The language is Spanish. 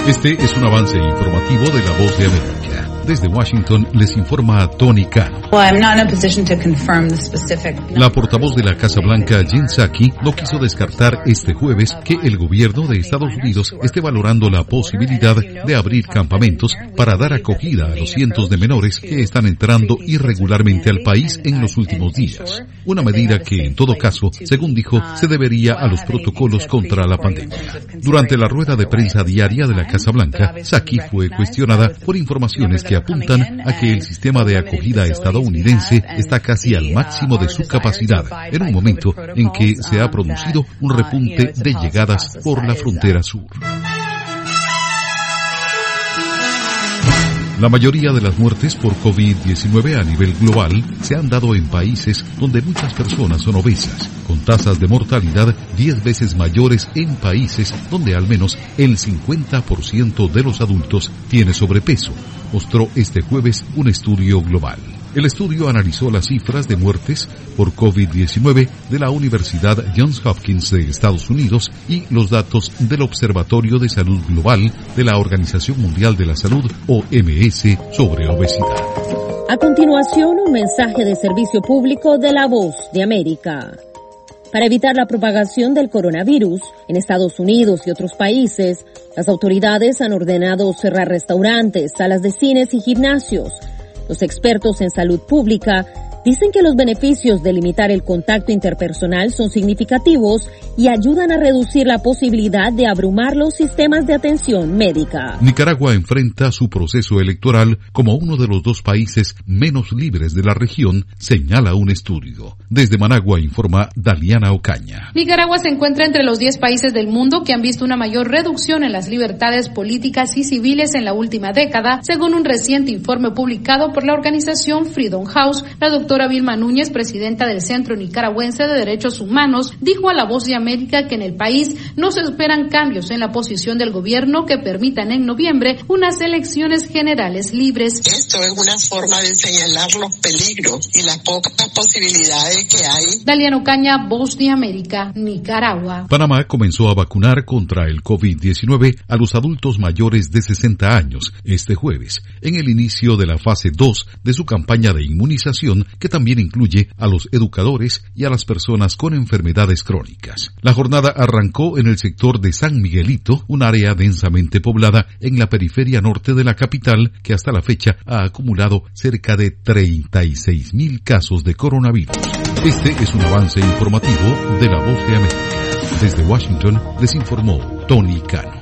Este es un avance informativo de La Voz de América. Desde Washington les informa Tony Cano. La portavoz de la Casa Blanca, Jen Psaki, no quiso descartar este jueves que el gobierno de Estados Unidos esté valorando la posibilidad de abrir campamentos para dar acogida a los cientos de menores que están entrando irregularmente al país en los últimos días. Una medida que, en todo caso, según dijo, se debería a los protocolos contra la pandemia. Durante la rueda de prensa diaria de la Casa Blanca, Psaki fue cuestionada por informaciones que apuntan a que el sistema de acogida estadounidense está casi al máximo de su capacidad, en un momento en que se ha producido un repunte de llegadas por la frontera sur. La mayoría de las muertes por COVID-19 a nivel global se han dado en países donde muchas personas son obesas, con tasas de mortalidad 10 veces mayores en países donde al menos el 50% de los adultos tiene sobrepeso, mostró este jueves un estudio global. El estudio analizó las cifras de muertes por COVID-19 de la Universidad Johns Hopkins de Estados Unidos y los datos del Observatorio de Salud Global de la Organización Mundial de la Salud, OMS, sobre obesidad. A continuación, un mensaje de servicio público de La Voz de América. Para evitar la propagación del coronavirus en Estados Unidos y otros países, las autoridades han ordenado cerrar restaurantes, salas de cines y gimnasios. Los expertos en salud pública dicen que los beneficios de limitar el contacto interpersonal son significativos y ayudan a reducir la posibilidad de abrumar los sistemas de atención médica. Nicaragua enfrenta su proceso electoral como uno de los dos países menos libres de la región, señala un estudio. Desde Managua informa Daliana Ocaña. Nicaragua se encuentra entre los 10 países del mundo que han visto una mayor reducción en las libertades políticas y civiles en la última década, según un reciente informe publicado por la organización Freedom House. La doctora Vilma Núñez, presidenta del Centro Nicaragüense de Derechos Humanos, dijo a La Voz de América que en el país no se esperan cambios en la posición del gobierno que permitan en noviembre unas elecciones generales libres. Esto es una forma de señalar los peligros y las pocas posibilidades que hay. Daliana Ocaña, Voz de América, Nicaragua. Panamá comenzó a vacunar contra el COVID-19 a los adultos mayores de 60 años este jueves, en el inicio de la fase 2 de su campaña de inmunización, que también incluye a los educadores y a las personas con enfermedades crónicas. La jornada arrancó en el sector de San Miguelito, un área densamente poblada en la periferia norte de la capital, que hasta la fecha ha acumulado cerca de 36,000 casos de coronavirus. Este es un avance informativo de La Voz de América. Desde Washington les informó Tony Cano.